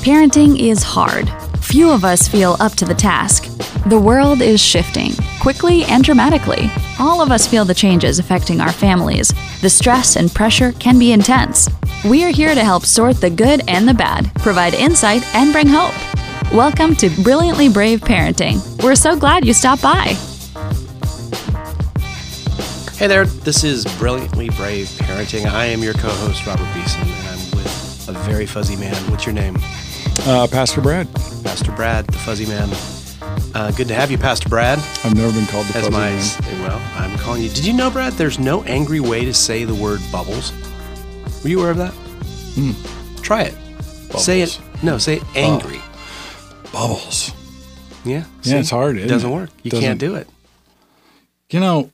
Parenting is hard. Few of us feel up to the task. The world is shifting, quickly and dramatically. All of us feel the changes affecting our families. The stress and pressure can be intense. We are here to help sort the good and the bad, provide insight, and bring hope. Welcome to Brilliantly Brave Parenting. We're so glad you stopped by. Hey there, this is Brilliantly Brave Parenting. I am your co-host, Robert Beeson, and I'm with a very fuzzy man. What's your name? Pastor Brad. Pastor Brad, the fuzzy man. Good to have you, Pastor Brad. I've never been called the fuzzy man. Well, I'm calling you. Did you know, Brad, there's no angry way to say the word bubbles? Were you aware of that? Try it. Bubbles. Say it. No, say angry. Bubbles. Yeah. Yeah, it's hard. It doesn't work. You can't do it. You know,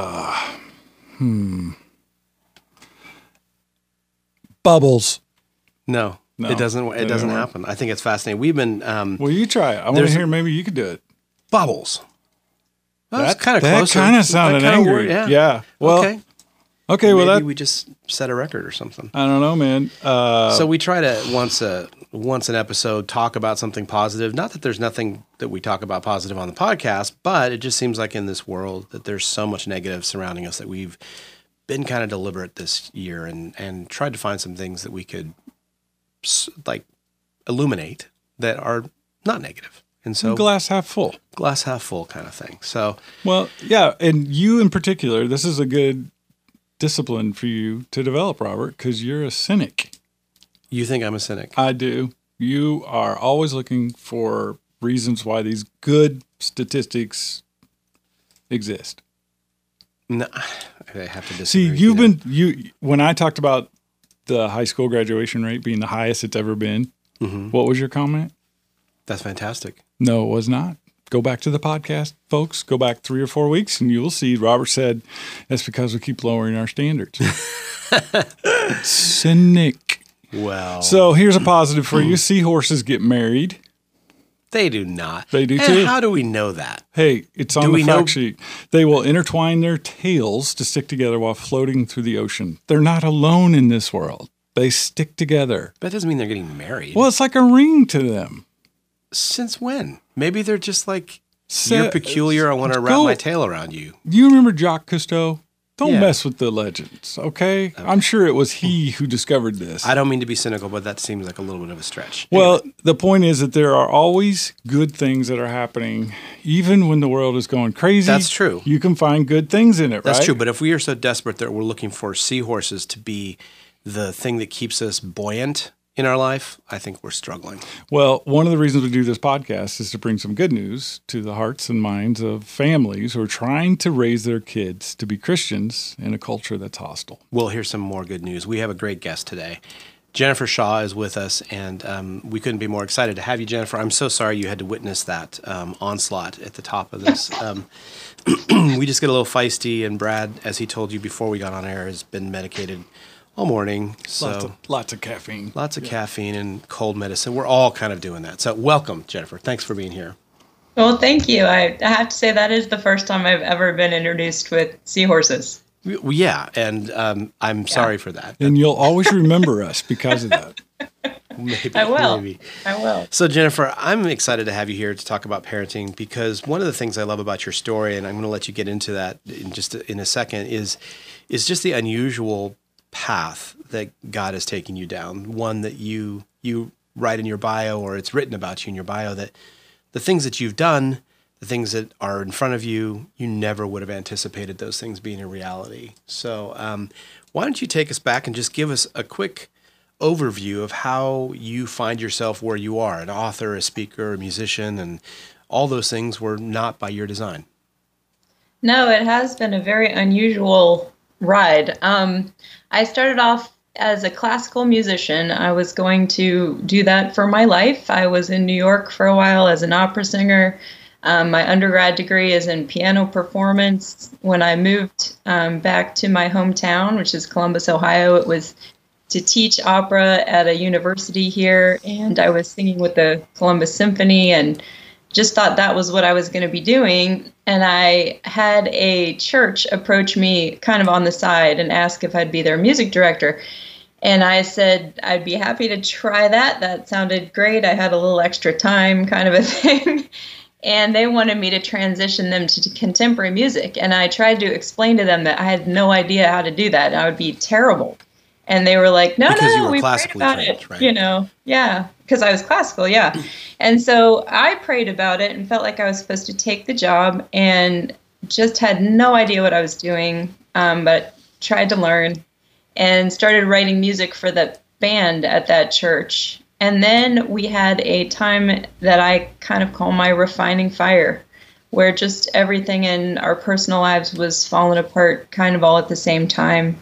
bubbles. No, it doesn't. It doesn't happen. I think it's fascinating. We've been. Well, you try it. I want to hear. Maybe you could do it. Bubbles. Well, that's kind of close. That kind of sounded angry. Yeah. Well. Okay. Well, maybe we just set a record or something. I don't know, man. So we try to once an episode talk about something positive. Not that there's nothing that we talk about positive on the podcast, but it just seems like in this world that there's so much negative surrounding us that we've been kind of deliberate this year and tried to find some things that we could like illuminate that are not negative. And so glass half full kind of thing. So, well, yeah. And you in particular, this is a good discipline for you to develop, Robert, because you're a cynic. You think I'm a cynic? I do. You are always looking for reasons why these good statistics exist. No, I have to disagree. See, when I talked about the high school graduation rate being the highest it's ever been, what was your comment? That's fantastic. No, it was not. Go back to the podcast, folks. Go back 3 or 4 weeks, and you will see Robert said, that's because we keep lowering our standards. Cynic. Well. So here's a positive for you. Seahorses get married. They do not. They do too. How do we know that? Hey, it's on the fact sheet. They will intertwine their tails to stick together while floating through the ocean. They're not alone in this world. They stick together. But that doesn't mean they're getting married. Well, it's like a ring to them. Since when? Maybe they're just like, you're peculiar, I want to wrap my tail around you. You remember Jacques Cousteau? Don't mess with the legends, okay? I'm sure it was he who discovered this. I don't mean to be cynical, but that seems like a little bit of a stretch. Well, the point is that there are always good things that are happening, even when the world is going crazy. That's true. You can find good things in it, right? That's true, but if we are so desperate that we're looking for seahorses to be the thing that keeps us buoyant in our life, I think we're struggling. Well, one of the reasons we do this podcast is to bring some good news to the hearts and minds of families who are trying to raise their kids to be Christians in a culture that's hostile. Well, here's some more good news. We have a great guest today. Jennifer Shaw is with us, and we couldn't be more excited to have you, Jennifer. I'm so sorry you had to witness that onslaught at the top of this. We just get a little feisty, and Brad, as he told you before we got on air, has been medicated all morning. So lots of caffeine. Lots of caffeine and cold medicine. We're all kind of doing that. So welcome, Jennifer. Thanks for being here. Well, thank you. I have to say that is the first time I've ever been introduced with seahorses. Yeah, and I'm sorry for that. And you'll always remember us because of that. Maybe. I will. Maybe. I will. So, Jennifer, I'm excited to have you here to talk about parenting because one of the things I love about your story, and I'm going to let you get into that in a second, is just the unusual path that God has taken you down. One that you write in your bio, or it's written about you in your bio, that the things that you've done, the things that are in front of you, you never would have anticipated those things being a reality. So why don't you take us back and just give us a quick overview of how you find yourself where you are, an author, a speaker, a musician, and all those things were not by your design. No, it has been a very unusual ride. I started off as a classical musician. I was going to do that for my life. I was in New York for a while as an opera singer. My undergrad degree is in piano performance. When I moved back to my hometown, which is Columbus, Ohio, it was to teach opera at a university here, and I was singing with the Columbus Symphony and just thought that was what I was going to be doing. And I had a church approach me kind of on the side and ask if I'd be their music director. And I said, I'd be happy to try that. That sounded great. I had a little extra time, kind of a thing. And they wanted me to transition them to contemporary music. And I tried to explain to them that I had no idea how to do that. I would be terrible. And they were like, no, we prayed about it, right? Yeah, because I was classical, yeah. And so I prayed about it and felt like I was supposed to take the job and just had no idea what I was doing, but tried to learn and started writing music for the band at that church. And then we had a time that I kind of call my refining fire, where just everything in our personal lives was falling apart kind of all at the same time.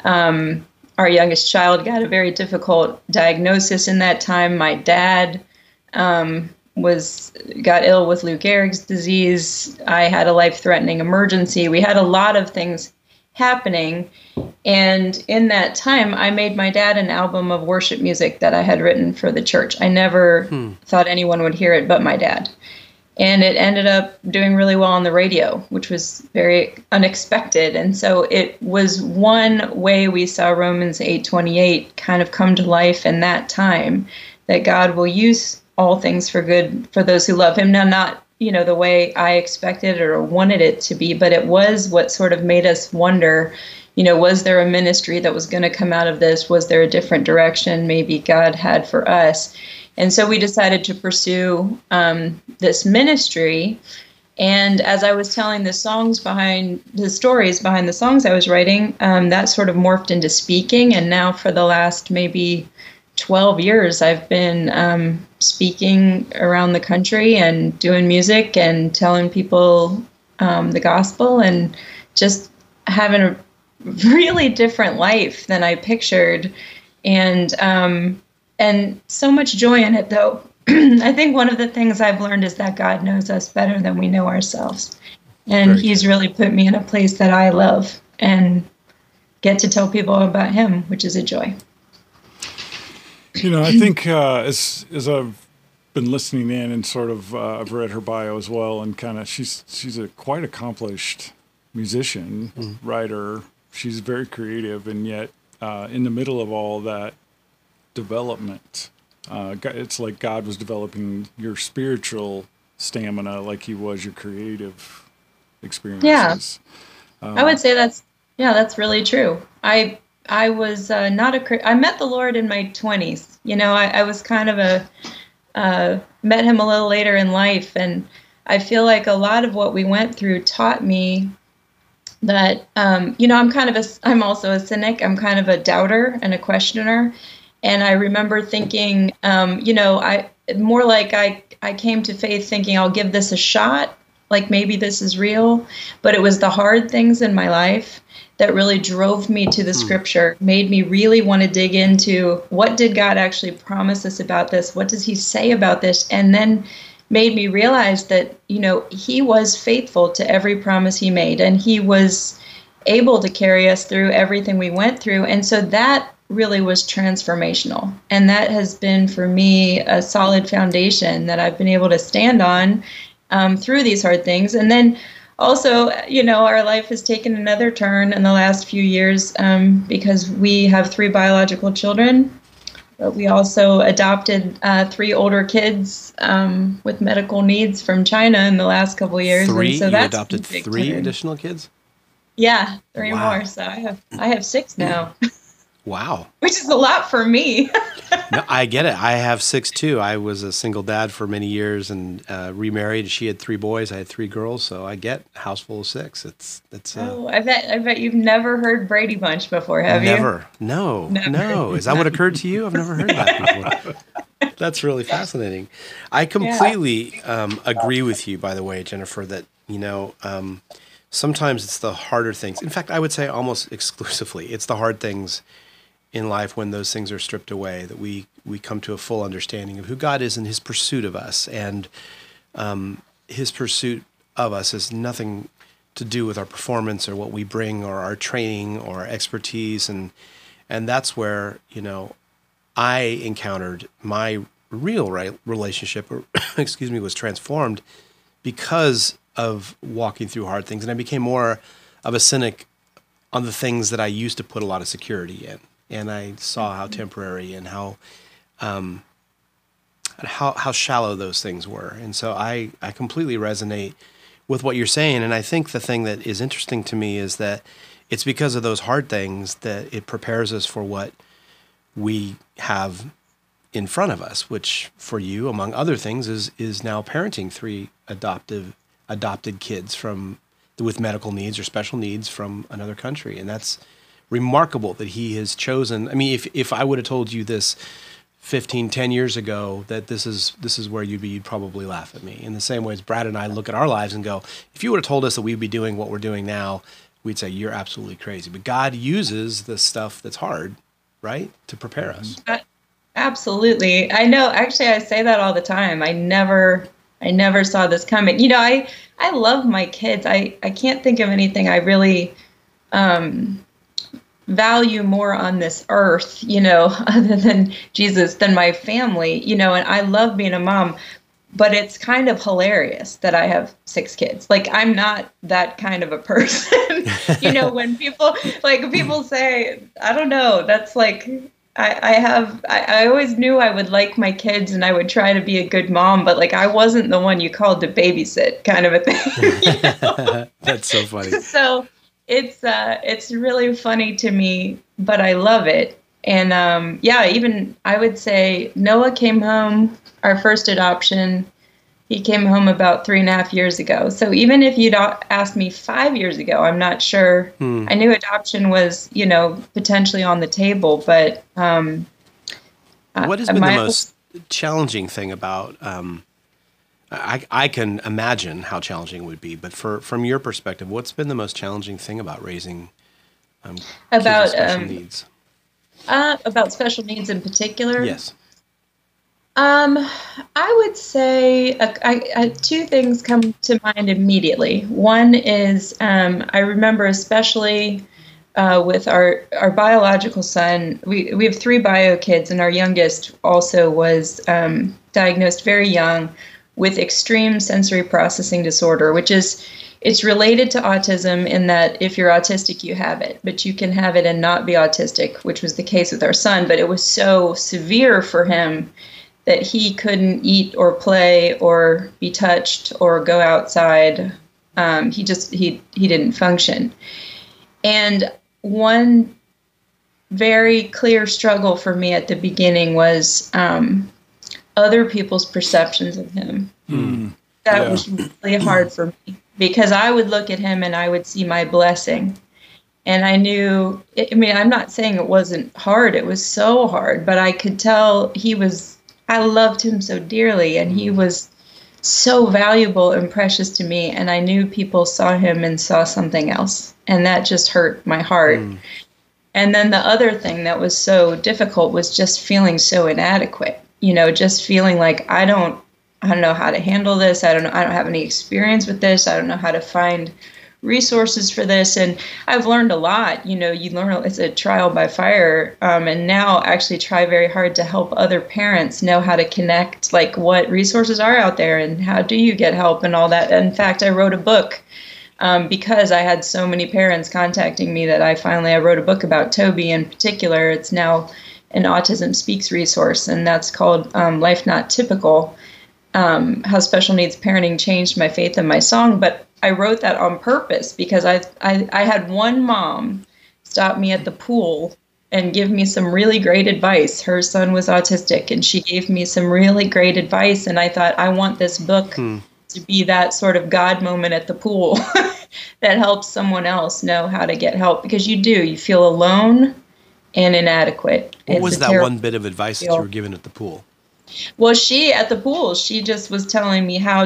Our youngest child got a very difficult diagnosis in that time. My dad got ill with Lou Gehrig's disease. I had a life-threatening emergency. We had a lot of things happening. And in that time, I made my dad an album of worship music that I had written for the church. I never thought anyone would hear it but my dad. And it ended up doing really well on the radio, which was very unexpected. And so it was one way we saw Romans 8:28 kind of come to life in that time, that God will use all things for good for those who love him. Now, not, the way I expected or wanted it to be, but it was what sort of made us wonder, was there a ministry that was going to come out of this? Was there a different direction maybe God had for us? And so we decided to pursue this ministry. And as I was telling the stories behind the songs I was writing, that sort of morphed into speaking. And now for the last maybe 12 years, I've been speaking around the country and doing music and telling people the gospel, and just having a really different life than I pictured. And so much joy in it, though. I think one of the things I've learned is that God knows us better than we know ourselves. And he's really put me in a place that I love and get to tell people about him, which is a joy. I think as I've been listening in and sort of I've read her bio as well, and kind of she's a quite accomplished musician, writer. She's very creative, and yet in the middle of all that development, it's like God was developing your spiritual stamina like he was your creative experiences. Yeah, I would say that's really true. I was I met the Lord in my 20s. I was kind of met him a little later in life, and I feel like a lot of what we went through taught me that, I'm also a cynic. I'm kind of a doubter and a questioner. And I remember thinking, I came to faith thinking I'll give this a shot, like maybe this is real. But it was the hard things in my life that really drove me to the scripture, made me really want to dig into what did God actually promise us about this? What does he say about this? And then made me realize that, he was faithful to every promise he made, and he was able to carry us through everything we went through. And so that really was transformational. And that has been for me a solid foundation that I've been able to stand on through these hard things. And then also, our life has taken another turn in the last few years because we have 3 biological children. But we also adopted 3 older kids with medical needs from China in the last couple of years. 3? And so you that's adopted 3 additional kids? Yeah, 3 more. So I have 6 now. Wow. Which is a lot for me. No, I get it. I have 6 too. I was a single dad for many years and remarried. She had 3 boys. I had 3 girls. So I get a house full of 6. It's. I bet you've never heard Brady Bunch before, have you? Never. No. Is that what occurred to you? I've never heard that before. That's really fascinating. I completely agree with you, by the way, Jennifer, that, sometimes it's the harder things. In fact, I would say almost exclusively, it's the hard things in life when those things are stripped away that we come to a full understanding of who God is and his pursuit of us. And his pursuit of us has nothing to do with our performance or what we bring or our training or our expertise. And that's where, I encountered my real relationship, was transformed because of walking through hard things. And I became more of a cynic on the things that I used to put a lot of security in. and I saw how temporary and how shallow those things were. And so I completely resonate with what you're saying. And I think the thing that is interesting to me is that it's because of those hard things that it prepares us for what we have in front of us, which for you, among other things, is now parenting 3 adopted kids with medical needs or special needs from another country. And that's remarkable that he has chosen. I mean, if I would have told you this 10 years ago, that this is where you'd probably laugh at me. In the same way as Brad and I look at our lives and go, if you would have told us that we'd be doing what we're doing now, we'd say, you're absolutely crazy. But God uses the stuff that's hard, right, to prepare us. Absolutely. I know. Actually, I say that all the time. I never saw this coming. You know, I love my kids. I can't think of anything I really value more on this earth, you know, other than Jesus, than my family, you know, and I love being a mom, but it's kind of hilarious that I have 6 kids. Like, I'm not that kind of a person. You know, when people say, I don't know, that's like, I always knew I would like my kids and I would try to be a good mom, but like, I wasn't the one you called to babysit, kind of a thing. You know? That's so funny. So it's really funny to me, but I love it. And even I would say Noah came home, our first adoption. He came home about 3.5 years ago. So even if you'd asked me 5 years ago, I'm not sure. I knew adoption was, you know, potentially on the table, but what has been the most challenging thing about? I can imagine how challenging it would be, but from your perspective, what's been the most challenging thing about raising kids with special needs? About special needs in particular? Yes. I would say 2 things come to mind immediately. One is I remember especially with our biological son. We have 3 bio kids, and our youngest also was diagnosed very young with extreme sensory processing disorder, which is, it's related to autism in that if you're autistic, you have it, but you can have it and not be autistic, which was the case with our son. But it was so severe for him that he couldn't eat or play or be touched or go outside. He didn't function. And one very clear struggle for me at the beginning was other people's perceptions of him. That was really hard for me, because I would look at him and I would see my blessing. And I knew, I'm not saying it wasn't hard. It was so hard, but I could tell I loved him so dearly, and he was so valuable and precious to me. And I knew people saw him and saw something else, and that just hurt my heart. And then the other thing that was so difficult was just feeling so inadequate, you know, just feeling like I don't know how to handle this. I don't have any experience with this. I don't know how to find resources for this. And I've learned a lot. You know, you learn, it's a trial by fire. And now actually try very hard to help other parents know how to connect, like what resources are out there and how do you get help and all that. In fact, I wrote a book because I had so many parents contacting me that I wrote a book about Toby in particular. It's now an Autism Speaks resource, and that's called Life Not Typical, How Special Needs Parenting Changed My Faith and My Song. But I wrote that on purpose because I had one mom stop me at the pool and give me some really great advice. Her son was autistic, and she gave me some really great advice. And I thought, I want this book to be that sort of God moment at the pool that helps someone else know how to get help, because you feel alone and inadequate. What was that one bit of advice that you were given at the pool? Well, she just was telling me how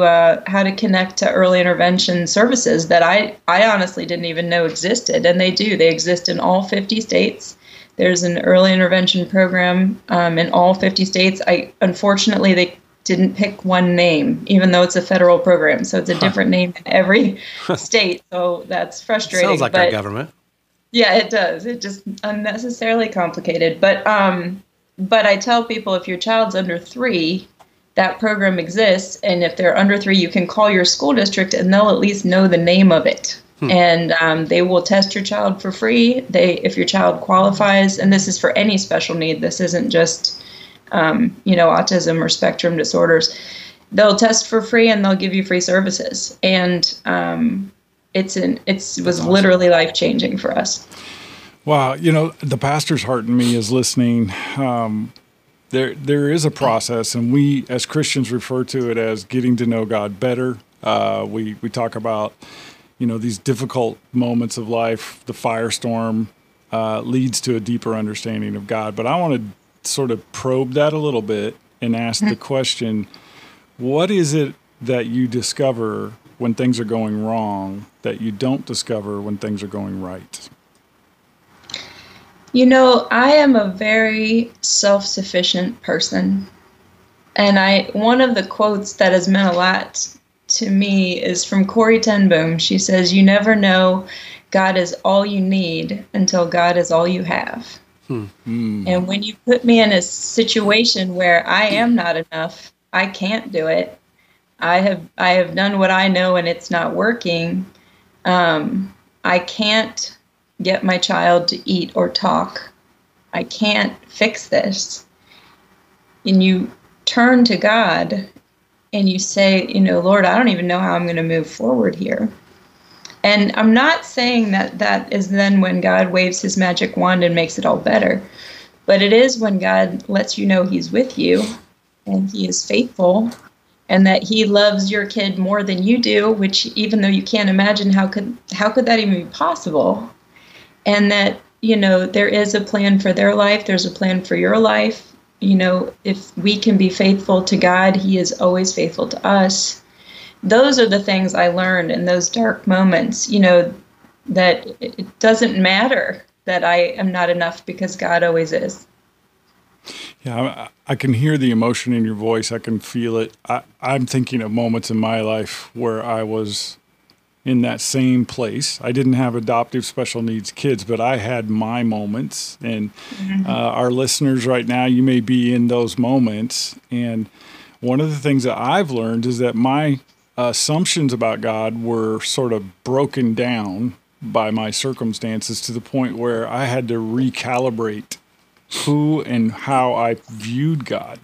to connect to early intervention services that I honestly didn't even know existed. And they exist in all 50 states. There's an early intervention program in all 50 states. Unfortunately, they didn't pick one name, even though it's a federal program. So it's a different name in every state. So that's frustrating. Sounds like our government. Yeah, it does. It just unnecessarily complicated. But I tell people, if your child's under 3, that program exists. And if they're under 3, you can call your school district and they'll at least know the name of it. And they will test your child for free. If your child qualifies, and this is for any special need, this isn't just, autism or spectrum disorders. They'll test for free and they'll give you free services. And it was literally life-changing for us. Wow. The pastor's heart in me is listening. There is a process, and we as Christians refer to it as getting to know God better. We talk about, these difficult moments of life. The firestorm leads to a deeper understanding of God. But I want to sort of probe that a little bit and ask the question, what is it that you discover when things are going wrong that you don't discover when things are going right? I am a very self-sufficient person. And one of the quotes that has meant a lot to me is from Corrie ten Boom. She says, "You never know God is all you need until God is all you have." And when you put me in a situation where I am not enough, I can't do it. I have done what I know and it's not working. I can't get my child to eat or talk. I can't fix this. And you turn to God and you say, Lord, I don't even know how I'm going to move forward here. And I'm not saying that is then when God waves his magic wand and makes it all better. But it is when God lets you know he's with you and he is faithful and that he loves your kid more than you do, which even though you can't imagine how could that even be possible? And that, there is a plan for their life. There's a plan for your life. If we can be faithful to God, he is always faithful to us. Those are the things I learned in those dark moments, that it doesn't matter that I am not enough because God always is. Yeah, I can hear the emotion in your voice. I can feel it. I'm thinking of moments in my life where I was in that same place. I didn't have adoptive special needs kids, but I had my moments. And our listeners right now, you may be in those moments. And one of the things that I've learned is that my assumptions about God were sort of broken down by my circumstances to the point where I had to recalibrate who and how I viewed God.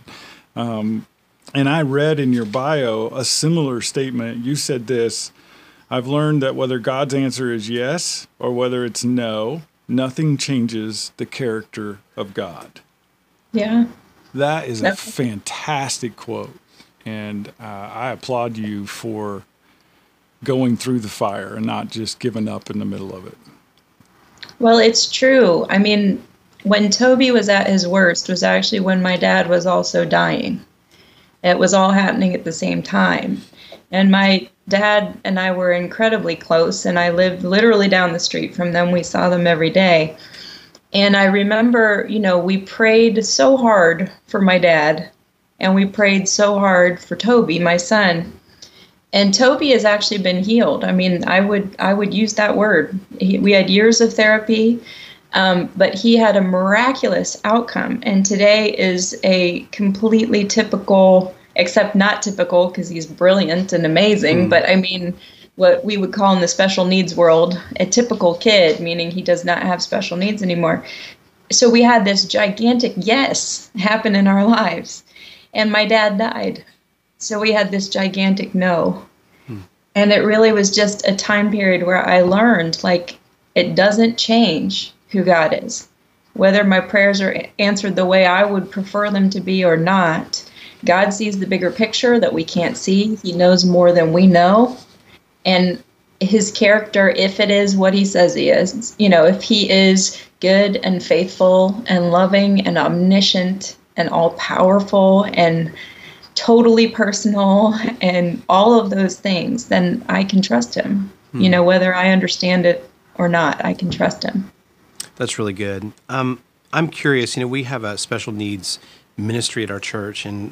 And I read in your bio a similar statement. You said this: I've learned that whether God's answer is yes or whether it's no, nothing changes the character of God. Yeah. That is a fantastic quote. And I applaud you for going through the fire and not just giving up in the middle of it. Well, it's true. I mean, when Toby was at his worst was actually when my dad was also dying. It was all happening at the same time. And my dad and I were incredibly close, and I lived literally down the street from them. We saw them every day. And I remember, we prayed so hard for my dad, and we prayed so hard for Toby, my son. And Toby has actually been healed. I mean, I would use that word. We had years of therapy, but he had a miraculous outcome. And today is a completely typical, except not typical because he's brilliant and amazing. But I mean, what we would call in the special needs world, a typical kid, meaning he does not have special needs anymore. So we had this gigantic yes happen in our lives. And my dad died. So we had this gigantic no. And it really was just a time period where I learned, it doesn't change who God is. Whether my prayers are answered the way I would prefer them to be or not, God sees the bigger picture that we can't see. He knows more than we know. And his character, if it is what he says he is, if he is good and faithful and loving and omniscient and all-powerful and totally personal and all of those things, then I can trust him. Whether I understand it or not, I can trust him. That's really good. I'm curious, we have a special needs ministry at our church, and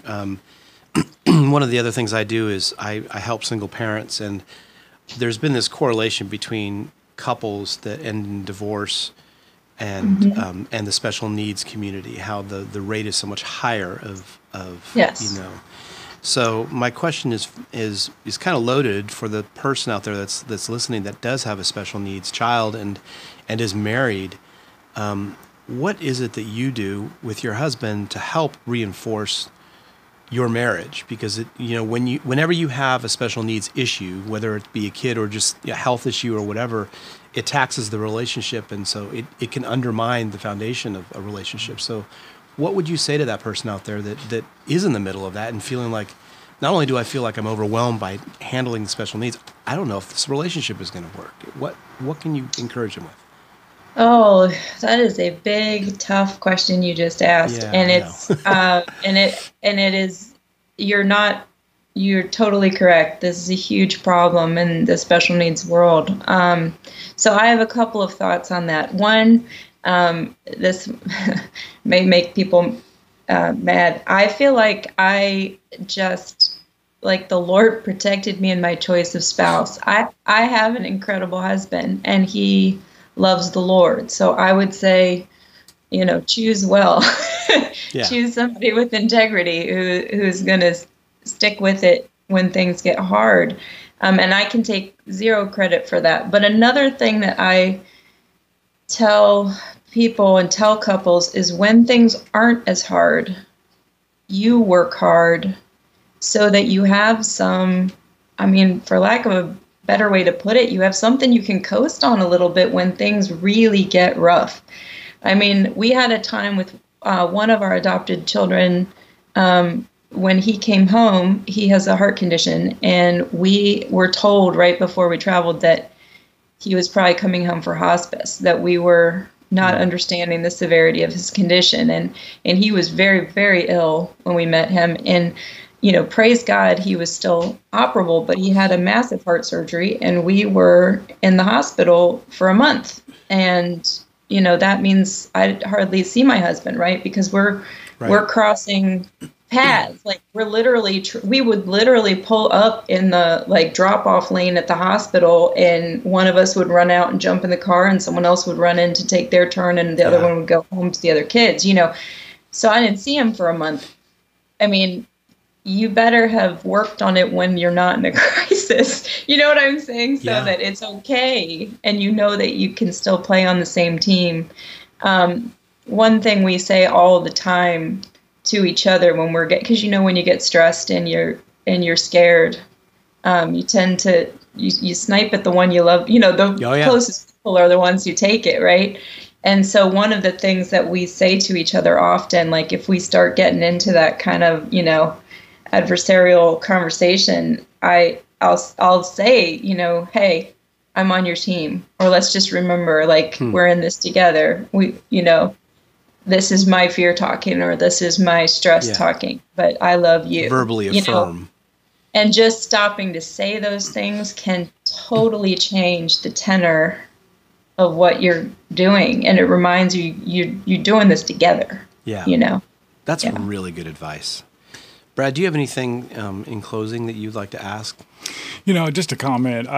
one of the other things I do is I help single parents, and there's been this correlation between couples that end in divorce and the special needs community, how the rate is so much higher of yes. So my question is kind of loaded for the person out there that's listening that does have a special needs child and is married. What is it that you do with your husband to help reinforce your marriage? Because whenever you have a special needs issue, whether it be a kid or just a health issue or whatever, it taxes the relationship, and so it can undermine the foundation of a relationship. So what would you say to that person out there that is in the middle of that and feeling like, not only do I feel like I'm overwhelmed by handling the special needs, I don't know if this relationship is going to work. What can you encourage them with? Oh, that is a big, tough question you just asked. Yeah, and it's it is, you're totally correct. This is a huge problem in the special needs world. So I have a couple of thoughts on that. One, this may make people mad. I feel like the Lord protected me in my choice of spouse. I have an incredible husband, and he loves the Lord. So I would say, choose well. Yeah. Choose somebody with integrity who's going to stick with it when things get hard. And I can take zero credit for that. But another thing that I tell people and tell couples is when things aren't as hard, you work hard so that you have some, for lack of a better way to put it, you have something you can coast on a little bit when things really get rough. We had a time with one of our adopted children, when he came home, he has a heart condition, and we were told right before we traveled that he was probably coming home for hospice, that we were not understanding the severity of his condition. And he was very, very ill when we met him. And, praise God, he was still operable, but he had a massive heart surgery, and we were in the hospital for a month. And, that means I hardly see my husband, right? Because we're crossing paths. Like we would literally pull up in the drop off lane at the hospital, and one of us would run out and jump in the car, and someone else would run in to take their turn, and the other one would go home to the other kids, So I didn't see him for a month. You better have worked on it when you're not in a crisis. You know what I'm saying? So that it's okay, and that you can still play on the same team. One thing we say all the time to each other when because when you get stressed and you're scared, you tend to you snipe at the one you love. The closest people are the ones who take it, right? And so one of the things that we say to each other often, like if we start getting into that kind of adversarial conversation, I'll say, hey, I'm on your team, or let's just remember, we're in this together. We, this is my fear talking, or this is my stress talking, but I love you. Verbally affirm. And just stopping to say those things can totally change the tenor of what you're doing. And it reminds you, you're doing this together. Yeah. That's really good advice. Brad, do you have anything in closing that you'd like to ask? Just a comment.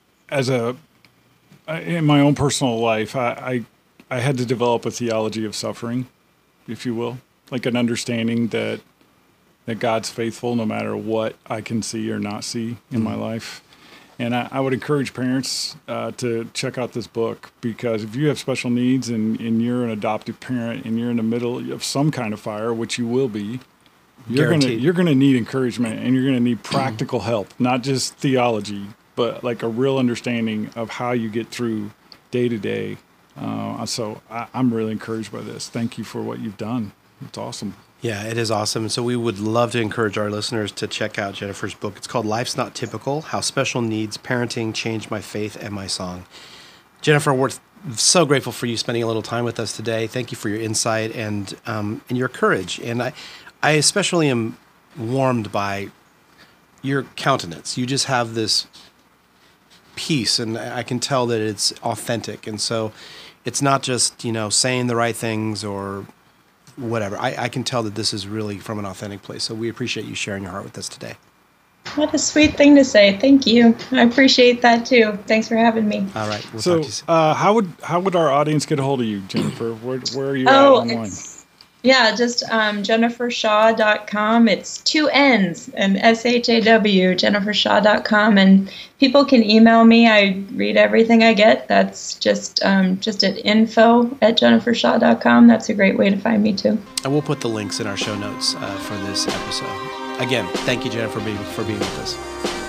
In my own personal life, I had to develop a theology of suffering, if you will, like an understanding that God's faithful no matter what I can see or not see in my life. And I would encourage parents to check out this book, because if you have special needs and you're an adoptive parent and you're in the middle of some kind of fire, which you will be, you're gonna need encouragement, and you're gonna need practical help, not just theology, but like a real understanding of how you get through day to day. So I'm really encouraged by this. Thank you for what you've done. It's awesome. Yeah, it is awesome. So we would love to encourage our listeners to check out Jennifer's book. It's called Life's Not Typical: How Special Needs Parenting Changed My Faith and My Song. Jennifer, we're so grateful for you spending a little time with us today. Thank you for your insight and your courage. And I especially am warmed by your countenance. You just have this peace, and I can tell that it's authentic. And so it's not just, saying the right things or whatever. I can tell that this is really from an authentic place. So we appreciate you sharing your heart with us today. What a sweet thing to say. Thank you. I appreciate that too. Thanks for having me. All right. We'll talk to you soon. How would our audience get a hold of you, Jennifer? Where are you at online? Yeah, just jennifershaw.com. It's 2 N's and SHAW, jennifershaw.com. And people can email me. I read everything I get. That's just at info@jennifershaw.com. That's a great way to find me, too. And we'll put the links in our show notes for this episode. Again, thank you, Jennifer, for being with us.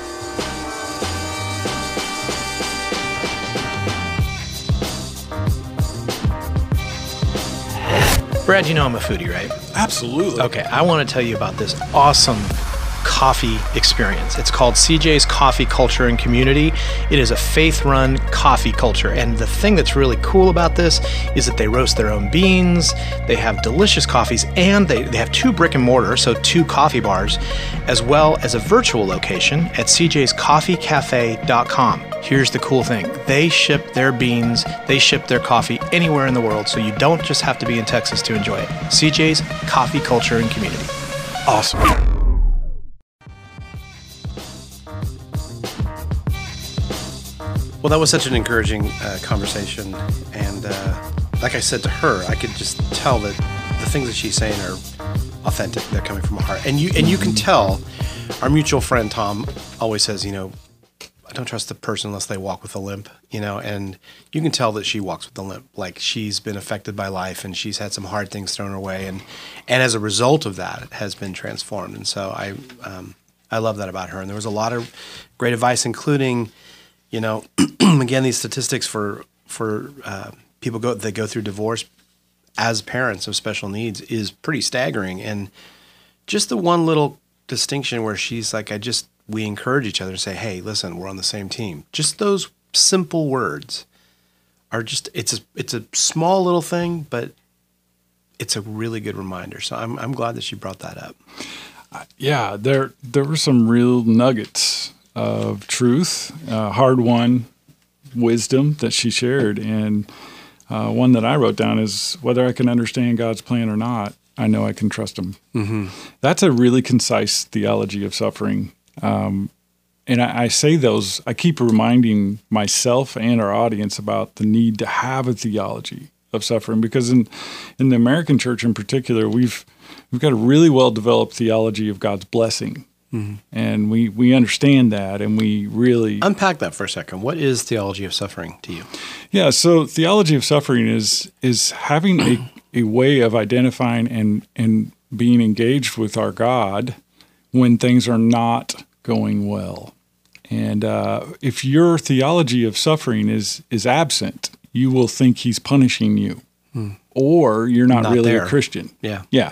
Brad, you know I'm a foodie, right? Absolutely. Okay, I want to tell you about this awesome coffee experience. It's called CJ's Coffee Culture and Community. It is a faith-run coffee culture, and the thing that's really cool about this is that they roast their own beans, they have delicious coffees, and they have 2 brick and mortar, so 2 coffee bars, as well as a virtual location at cjscoffeecafe.com. Here's the cool thing. They ship their beans, they ship their coffee anywhere in the world, so you don't just have to be in Texas to enjoy it. CJ's Coffee Culture and Community. Awesome. Well, that was such an encouraging conversation, and like I said to her, I could just tell that the things that she's saying are authentic. They're coming from her heart, and you can tell. Our mutual friend Tom always says, I don't trust the person unless they walk with a limp, and you can tell that she walks with a limp. Like, she's been affected by life, and she's had some hard things thrown her way, and as a result of that, has been transformed. And so I love that about her. And there was a lot of great advice, including, again, these statistics for people that go through divorce as parents of special needs is pretty staggering. And just the one little distinction where she's like, we encourage each other to say, hey, listen, we're on the same team. Just those simple words are it's a small little thing, but it's a really good reminder. So I'm glad that she brought that up. Yeah, there were some real nuggets of truth, hard-won wisdom that she shared. And one that I wrote down is, whether I can understand God's plan or not, I know I can trust him. Mm-hmm. That's a really concise theology of suffering. And I say those, I keep reminding myself and our audience about the need to have a theology of suffering, because in the American church in particular, we've got a really well-developed theology of God's blessing. Mm-hmm. And we understand that, and we really... Unpack that for a second. What is theology of suffering to you? Yeah, so theology of suffering is having a way of identifying and being engaged with our God when things are not going well. And if your theology of suffering is absent, you will think he's punishing you. Or you're not really there. A Christian. Yeah.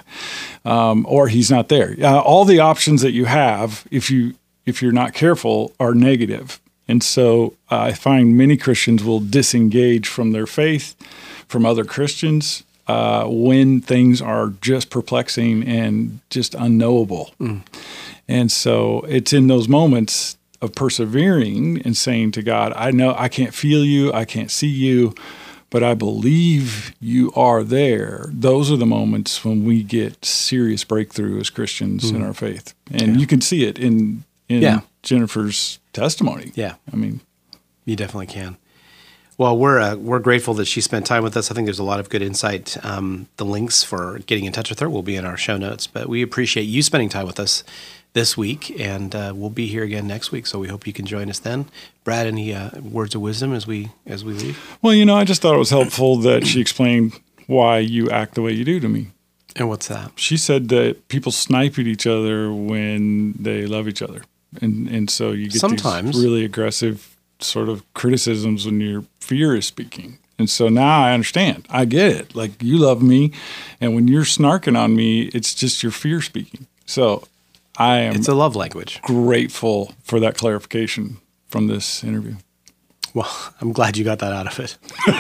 Or he's not there. All the options that you have, if you're not careful, are negative. And so I find many Christians will disengage from their faith, from other Christians, when things are just perplexing and just unknowable. And so it's in those moments of persevering and saying to God, I know I can't feel you, I can't see you, but I believe you are there. Those are the moments when we get serious breakthrough as Christians in our faith. And you can see it in Jennifer's testimony. Yeah. I mean, you definitely can. Well, we're grateful that she spent time with us. I think there's a lot of good insight. The links for getting in touch with her will be in our show notes, but we appreciate you spending time with us this week, and we'll be here again next week, so we hope you can join us then. Brad, any words of wisdom as we leave? Well, I just thought it was helpful that she explained why you act the way you do to me. And what's that? She said that people snipe at each other when they love each other, and so you get sometimes these really aggressive sort of criticisms when your fear is speaking. And so now I understand. I get it. Like, you love me, and when you're snarking on me, it's just your fear speaking. So it's a love language. Grateful for that clarification from this interview. Well, I'm glad you got that out of it.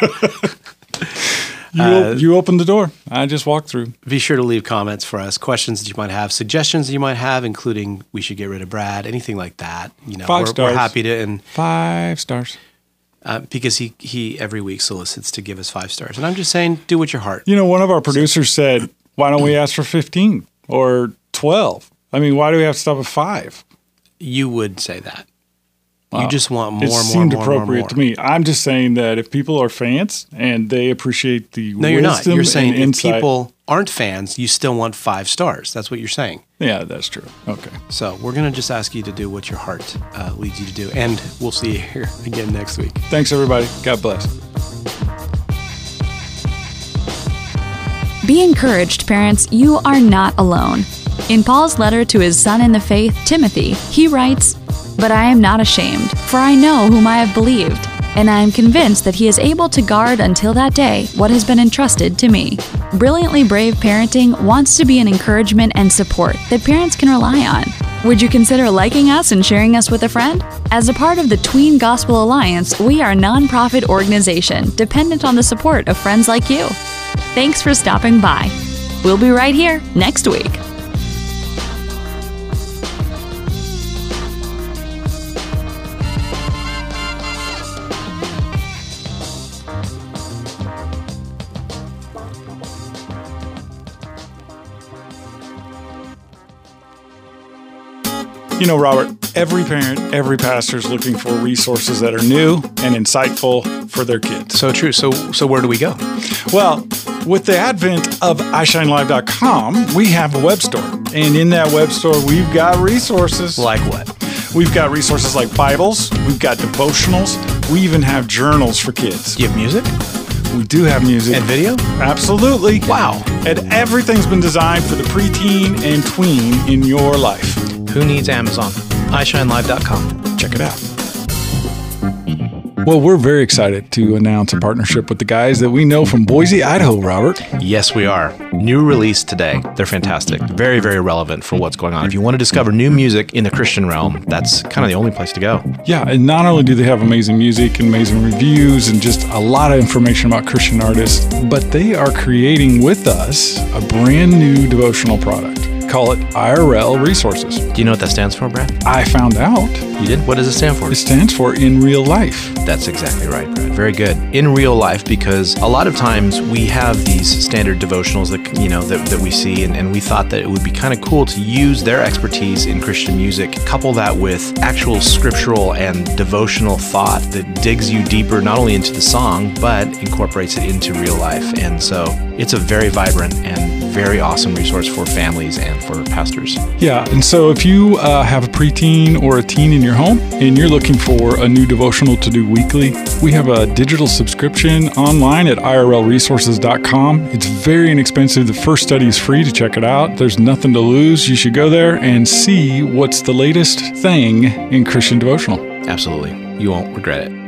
You opened the door. I just walked through. Be sure to leave comments for us, questions that you might have, suggestions that you might have, including we should get rid of Brad, anything like that. 5 stars. We're happy to. 5 stars. Because he every week solicits to give us 5 stars. And I'm just saying, do what your heart. One of our producers said, why don't we ask for 15 or 12? I mean, why do we have to stop at 5? You would say that. You just want more, it more, seemed more, appropriate more. to me. I'm just saying that if people are fans and they appreciate the No, you're not. wisdom You're saying and if insight, people aren't fans, you still want 5 stars. That's what you're saying. yeah, that's true. Okay. So we're going to just ask you to do what your heart leads you to do. And we'll see you here again next week. Thanks, everybody. God bless. Be encouraged, parents. You are not alone. In Paul's letter to his son in the faith, Timothy, he writes, "But I am not ashamed, for I know whom I have believed, and I am convinced that he is able to guard until that day what has been entrusted to me." Brilliantly Brave Parenting wants to be an encouragement and support that parents can rely on. Would you consider liking us and sharing us with a friend? As a part of the Tween Gospel Alliance, we are a nonprofit organization dependent on the support of friends like you. Thanks for stopping by. We'll be right here next week. You know, Robert, every parent, every pastor is looking for resources that are new and insightful for their kids. So true. So where do we go? Well, with the advent of iShineLive.com, we have a web store. And in that web store, we've got resources. Like what? We've got resources like Bibles. We've got devotionals. We even have journals for kids. Do you have music? We do have music. And video? Absolutely. Wow. And everything's been designed for the preteen and tween in your life. Who needs Amazon? iShineLive.com. Check it out. Well, we're very excited to announce a partnership with the guys that we know from Boise, Idaho, Robert. Yes, we are. New release today. They're fantastic. Very, very relevant for what's going on. If you want to discover new music in the Christian realm, that's kind of the only place to go. Yeah, and not only do they have amazing music and amazing reviews and just a lot of information about Christian artists, but they are creating with us a brand new devotional product. Call it IRL Resources. Do you know what that stands for, Brad? I found out. You did? What does it stand for? It stands for In Real Life. That's exactly right, Brad. Very good. In real life, because a lot of times we have these standard devotionals that we see, and we thought that it would be kind of cool to use their expertise in Christian music, couple that with actual scriptural and devotional thought that digs you deeper, not only into the song, but incorporates it into real life. And so it's a very vibrant and very awesome resource for families and for pastors. Yeah, and so if you have a preteen or a teen in your home and you're looking for a new devotional to do weekly, we have a digital subscription online at IRLresources.com. It's very inexpensive. The first study is free to check it out. There's nothing to lose. You should go there and see what's the latest thing in Christian devotional. Absolutely. You won't regret it.